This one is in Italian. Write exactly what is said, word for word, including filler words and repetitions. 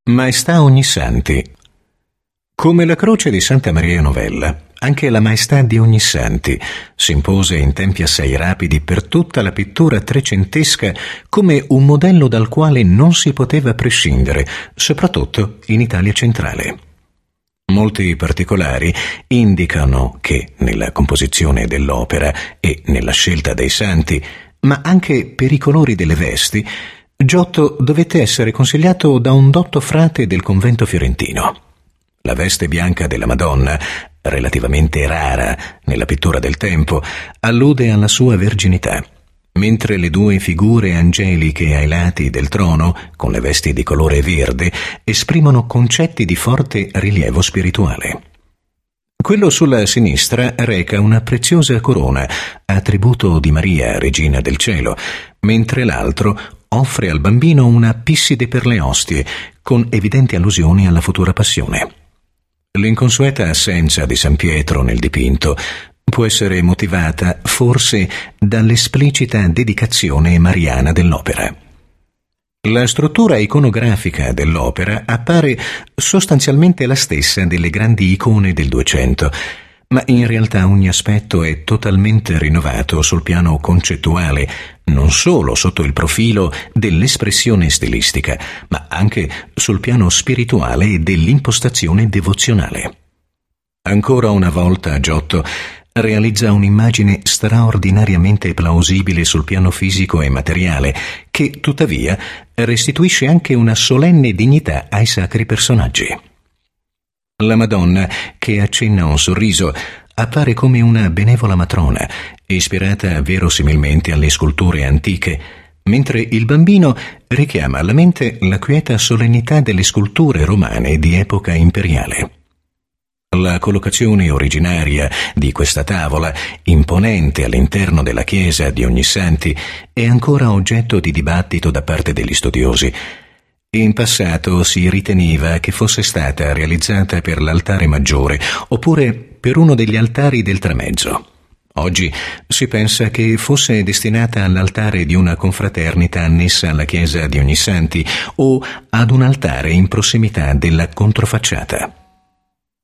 Maestà Ognissanti. Come la croce di Santa Maria Novella, anche la Maestà di Ognissanti si impose in tempi assai rapidi per tutta la pittura trecentesca come un modello dal quale non si poteva prescindere, soprattutto in Italia centrale. Molti particolari indicano che nella composizione dell'opera e nella scelta dei santi, ma anche per i colori delle vesti, Giotto dovette essere consigliato da un dotto frate del convento fiorentino. La veste bianca della Madonna, relativamente rara nella pittura del tempo, allude alla sua verginità, mentre le due figure angeliche ai lati del trono, con le vesti di colore verde, esprimono concetti di forte rilievo spirituale. Quello sulla sinistra reca una preziosa corona, attributo di Maria, regina del cielo, mentre l'altro offre al bambino una pisside per le ostie, con evidenti allusioni alla futura passione. L'inconsueta assenza di San Pietro nel dipinto può essere motivata forse dall'esplicita dedicazione mariana dell'opera. La struttura iconografica dell'opera appare sostanzialmente la stessa delle grandi icone del Duecento, ma in realtà ogni aspetto è totalmente rinnovato sul piano concettuale, non solo sotto il profilo dell'espressione stilistica, ma anche sul piano spirituale e dell'impostazione devozionale. Ancora una volta Giotto realizza un'immagine straordinariamente plausibile sul piano fisico e materiale, che tuttavia restituisce anche una solenne dignità ai sacri personaggi. La Madonna, che accenna un sorriso, appare come una benevola matrona, ispirata verosimilmente alle sculture antiche, mentre il bambino richiama alla mente la quieta solennità delle sculture romane di epoca imperiale. La collocazione originaria di questa tavola, imponente all'interno della chiesa di Ognissanti, è ancora oggetto di dibattito da parte degli studiosi. In passato si riteneva che fosse stata realizzata per l'altare maggiore oppure per uno degli altari del tramezzo. Oggi si pensa che fosse destinata all'altare di una confraternita annessa alla chiesa di Ognissanti o ad un altare in prossimità della controfacciata.